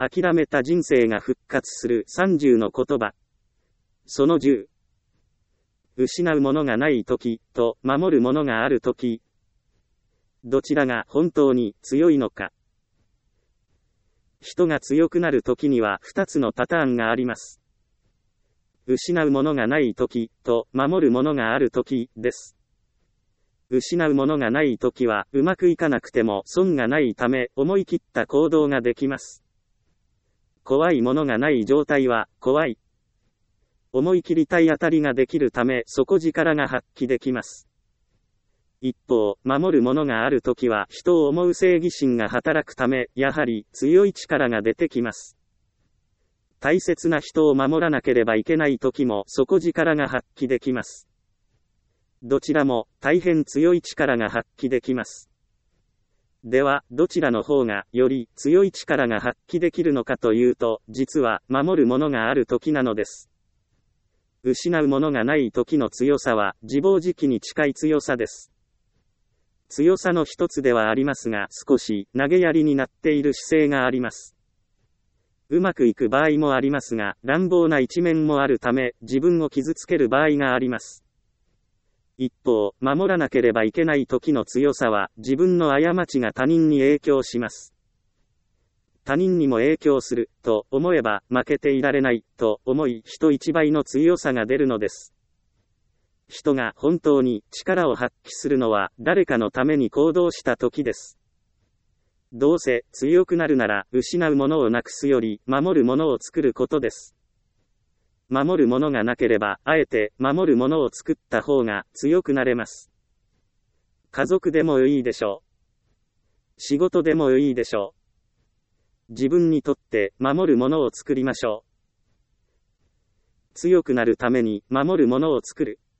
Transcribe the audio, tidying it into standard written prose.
諦めた人生が復活する30の言葉。その10。失うものがないときと守るものがあるとき。どちらが本当に強いのか。人が強くなるときには2つのパターンがあります。失うものがないときと守るものがあるときです。失うものがないときはうまくいかなくても損がないため思い切った行動ができます。怖いものがない状態は怖い。思い切り体当たりができるため底力が発揮できます。一方、守るものがあるときは人を思う正義心が働くためやはり強い力が出てきます。大切な人を守らなければいけないときも底力が発揮できます。どちらも大変強い力が発揮できます。では、どちらの方がより強い力が発揮できるのかというと、実は守るものがあるときなのです。失うものがないときの強さは自暴自棄に近い強さです。強さの一つではありますが、少し投げやりになっている姿勢があります。うまくいく場合もありますが、乱暴な一面もあるため、自分を傷つける場合があります。一方、守らなければいけない時の強さは、自分の過ちが他人に影響します。他人にも影響する、と思えば、負けていられない、と思い、人一倍の強さが出るのです。人が本当に力を発揮するのは、誰かのために行動した時です。どうせ強くなるなら、失うものをなくすより、守るものを作ることです。守るものがなければ、あえて守るものを作った方が強くなれます。家族でもいいでしょう。仕事でもいいでしょう。自分にとって守るものを作りましょう。強くなるために守るものを作る。